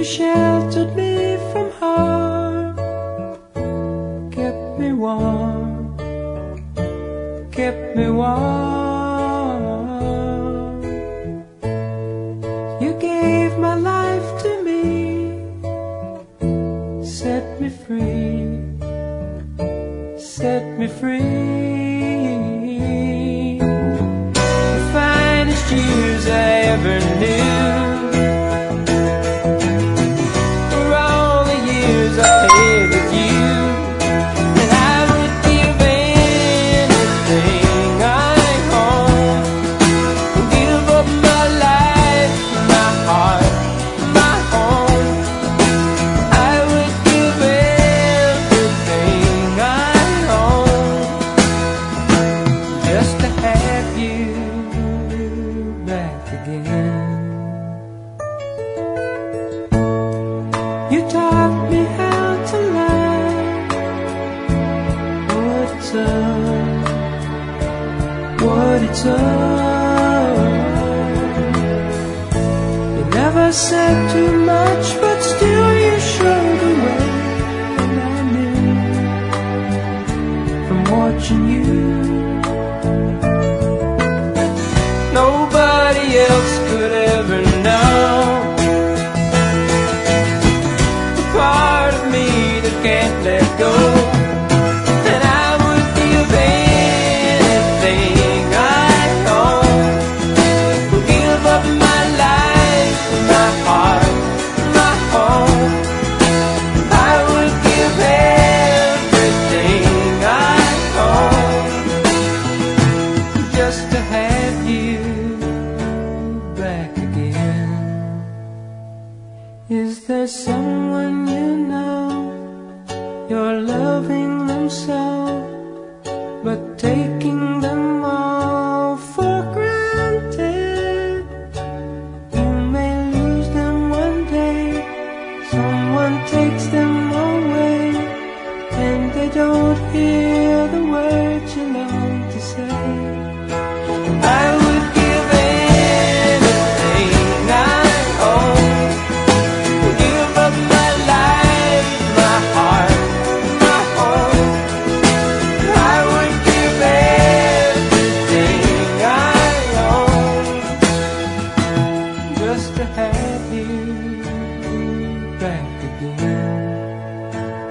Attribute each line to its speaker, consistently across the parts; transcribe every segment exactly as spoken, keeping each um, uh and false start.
Speaker 1: You sheltered me from harm, kept me warm, kept me warm. You gave my life to me, set me free, set me free. The finest years I ever knew, you taught me how to love, what it's all, what it's all. You never said too much, but still you showed the way, and I knew from watching you. Nobody else could ever know can't let go, and I would give anything I own, would give up my life, my heart, my home. I would give everything I own just to have you back again. Is there someone you know, you're loving them so, but taking them all for granted? You may lose them one day, someone takes them away, and they don't hear the words you long to say. I would give anything I own, would give up my life, my heart, just to have you back again,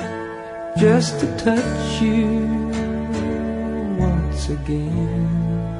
Speaker 1: just to touch you once again.